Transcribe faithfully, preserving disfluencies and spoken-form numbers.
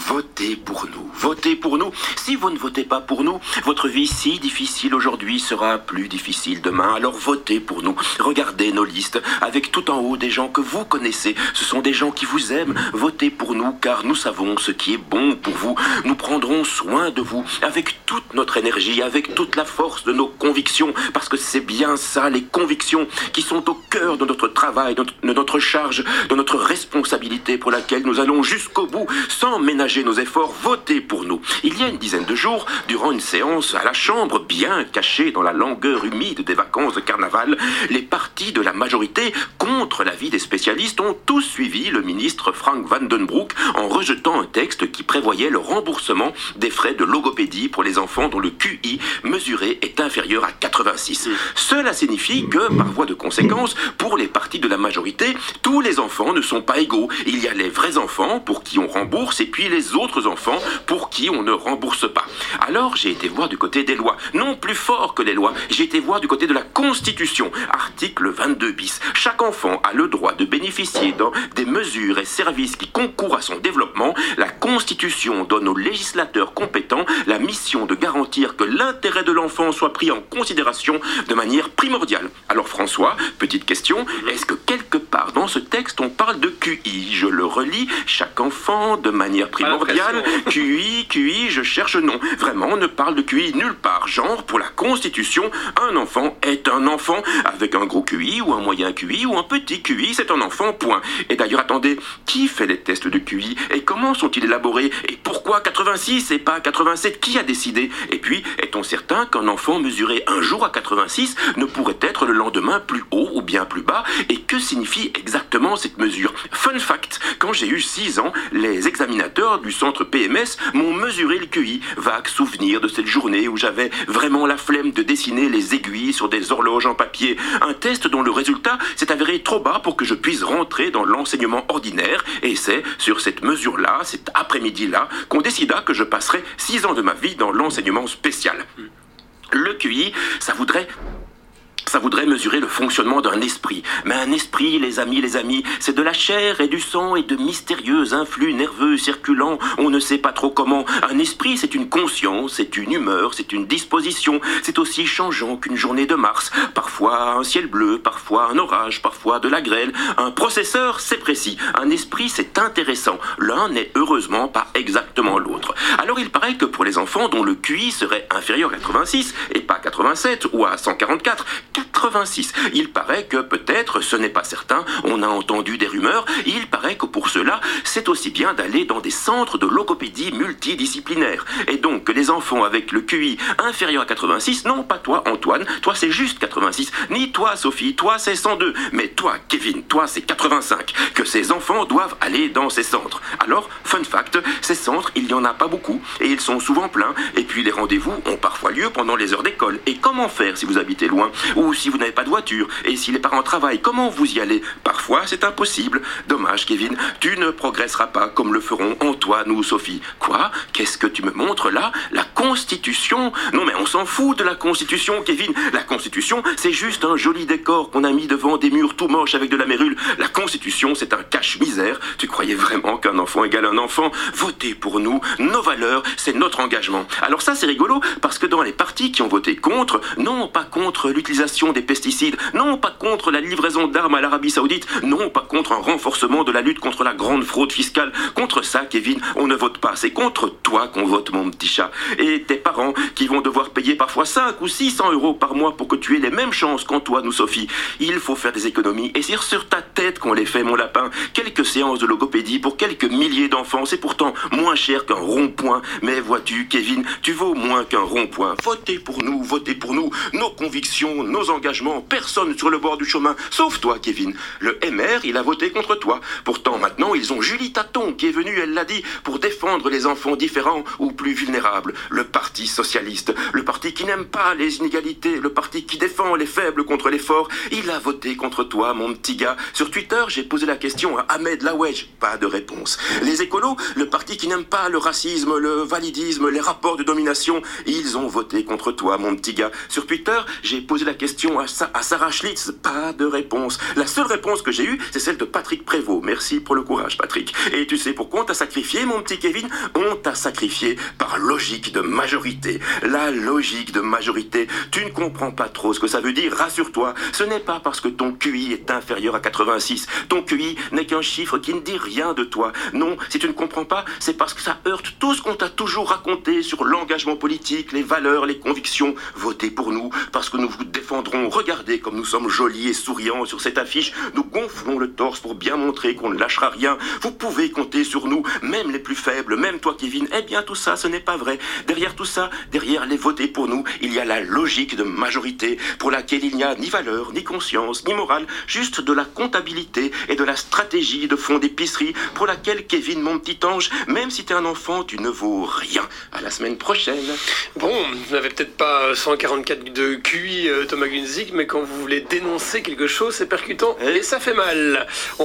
votez pour nous, votez pour nous. Si vous ne votez pas pour nous, votre vie si difficile aujourd'hui sera plus difficile demain. Alors votez pour nous. Regardez nos listes avec tout en haut des gens que vous connaissez. Ce sont des gens qui vous aiment. Votez pour nous car nous savons ce qui est bon pour vous. Nous prendrons soin de vous avec toute notre énergie, avec toute la force de nos convictions. Parce que c'est bien ça, les convictions qui sont au cœur de notre travail, de notre charge, de notre responsabilité pour laquelle nous allons jusqu'au bout sans ménager nos efforts. Votez pour nous. Il y a une dizaine de jours, durant une séance à la Chambre, bien cachée dans la langueur humide des vacances de carnaval, les partis de la majorité, contre l'avis des spécialistes, ont tous suivi le ministre Frank Vandenbroek en rejetant un texte qui prévoyait le remboursement des frais de logopédie pour les enfants dont le Q I mesuré est inférieur à quatre-vingt-six. Cela signifie que, par voie de conséquence, pour les partis de la majorité, tous les enfants ne sont pas égaux. Il y a les vrais enfants pour qui on rembourse et puis les autres enfants pour qui on ne rembourse pas. Alors j'ai été voir du côté des lois. Non, plus fort que les lois, j'ai été voir du côté de la Constitution. Article vingt-deux bis. Chaque enfant a le droit de bénéficier dans des mesures et services qui concourent à son développement. La Constitution donne aux législateurs compétents la mission de garantir que l'intérêt de l'enfant soit pris en considération de manière primordiale. Alors François, petite question, est-ce que quelque part dans ce texte on parle de Q I? Je le relis, chaque enfant de manière primordiale, Q I, Q I, je cherche non. Vraiment, on ne parle de Q I nulle part. Genre, pour la Constitution, un enfant est un enfant avec un gros Q I ou un moyen Q I ou un petit Q I, c'est un enfant, point. Et d'ailleurs, attendez, qui fait les tests de Q I et comment sont-ils élaborés et pourquoi quatre-vingt-six et pas quatre-vingt-sept? Qui a décidé? Et puis, est-on certain qu'un enfant mesuré un jour à quatre-vingt-six ne pourrait être le lendemain plus haut ou bien plus bas? Et que signifie exactement cette mesure? Fun fact, quand j'ai eu six ans, les examinateurs du centre P M S m'ont mesuré le Q I. Vague souvenir de cette journée où j'avais vraiment la flemme de dessiner les aiguilles sur des horloges en papier. Un test dont le résultat s'est avéré trop bas pour que je puisse rentrer dans l'enseignement ordinaire. Et c'est sur cette mesure-là, cet après-midi-là, qu'on décida que je passerais six ans de ma vie dans l'enseignement spécial. Le Q I, ça voudrait... Ça voudrait mesurer le fonctionnement d'un esprit. Mais un esprit, les amis, les amis, c'est de la chair et du sang et de mystérieux influx nerveux circulant, on ne sait pas trop comment. Un esprit, c'est une conscience, c'est une humeur, c'est une disposition. C'est aussi changeant qu'une journée de mars. Parfois un ciel bleu, parfois un orage, parfois de la grêle. Un processeur, c'est précis. Un esprit, c'est intéressant. L'un n'est heureusement pas exactement l'autre. Alors il paraît que pour les enfants dont le Q I serait inférieur à quatre-vingt-six et pas quatre-vingt-sept ou à cent quarante-quatre, quatre-vingt-six. Il paraît que peut-être, ce n'est pas certain, on a entendu des rumeurs, il paraît que pour cela, c'est aussi bien d'aller dans des centres de logopédie multidisciplinaires. Et donc que les enfants avec le Q I inférieur à quatre-vingt-six, non pas toi Antoine, toi c'est juste quatre-vingt-six, ni toi Sophie, toi c'est cent deux, mais toi Kevin, toi c'est quatre-vingt-cinq, que ces enfants doivent aller dans ces centres. Alors, fun fact, ces centres, il n'y en a pas beaucoup, et ils sont souvent pleins, et puis les rendez-vous ont parfois lieu pendant les heures d'école. Et comment faire si vous habitez loin? Ou si vous n'avez pas de voiture, et si les parents travaillent, comment vous y allez? Parfois, c'est impossible. Dommage, Kevin, tu ne progresseras pas comme le feront Antoine ou Sophie. Quoi? Qu'est-ce que tu me montres là? La Constitution? Non mais on s'en fout de la Constitution, Kevin. La Constitution, c'est juste un joli décor qu'on a mis devant des murs tout moches avec de la mérule. La Constitution, c'est un cache-misère. Tu croyais vraiment qu'un enfant égale un enfant? Votez pour nous, nos valeurs, c'est notre engagement. Alors ça, c'est rigolo, parce que dans les partis qui ont voté contre, non pas contre l'utilisation des pesticides, non pas contre la livraison d'armes à l'Arabie Saoudite, non pas contre un renforcement de la lutte contre la grande fraude fiscale. Contre ça, Kevin, on ne vote pas. C'est contre toi qu'on vote, mon petit chat. Et tes parents qui vont devoir payer parfois cinq ou six cents euros par mois pour que tu aies les mêmes chances qu'Antoine ou Sophie. Il faut faire des économies et c'est sur ta tête qu'on les fait, mon lapin. Quelques séances de logopédie pour quelques milliers d'enfants, c'est pourtant moins cher qu'un rond-point. Mais vois-tu, Kevin, tu vaux moins qu'un rond-point. Votez pour nous, votez pour nous. Nos convictions, nos engagements, personne sur le bord du chemin, sauf toi, Kevin. Le M R, il a voté contre toi. Pourtant, maintenant, ils ont Julie Taton qui est venue, elle l'a dit, pour défendre les enfants différents ou plus vulnérables. Le Parti socialiste, le parti qui n'aime pas les inégalités, le parti qui défend les faibles contre les forts, il a voté contre toi, mon petit gars. Sur Twitter, j'ai posé la question à Ahmed Lawej, pas de réponse. Les écolos, le parti qui n'aime pas le racisme, le validisme, les rapports de domination, ils ont voté contre toi, mon petit gars. Sur Twitter, j'ai posé la question question à, Sa- à Sarah Schlitz, pas de réponse. La seule réponse que j'ai eue, c'est celle de Patrick Prévost. Merci pour le courage, Patrick. Et tu sais pourquoi on t'a sacrifié, mon petit Kevin? On t'a sacrifié par logique de majorité. La logique de majorité, tu ne comprends pas trop ce que ça veut dire, rassure-toi. Ce n'est pas parce que ton Q I est inférieur à quatre-vingt-six. Ton Q I n'est qu'un chiffre qui ne dit rien de toi. Non, si tu ne comprends pas, c'est parce que ça heurte tout ce qu'on t'a toujours raconté sur l'engagement politique, les valeurs, les convictions. Votez pour nous, parce que nous vous défendrons. Regardez comme nous sommes jolis et souriants sur cette affiche. Nous gonflons le torse pour bien montrer qu'on ne lâchera rien. Vous pouvez compter sur nous, même les plus faibles, même toi, Kevin. Eh bien, tout ça, ce n'est pas vrai. Derrière tout ça, derrière les voter pour nous, il y a la logique de majorité pour laquelle il n'y a ni valeur, ni conscience, ni morale, juste de la comptabilité et de la stratégie de fond d'épicerie pour laquelle, Kevin, mon petit ange, même si t'es un enfant, tu ne vaux rien. À la semaine prochaine. Bon, vous n'avez peut-être pas cent quarante-quatre de Q I, euh, Thomas Gunzig, mais quand vous voulez dénoncer quelque chose, c'est percutant et ça fait mal. On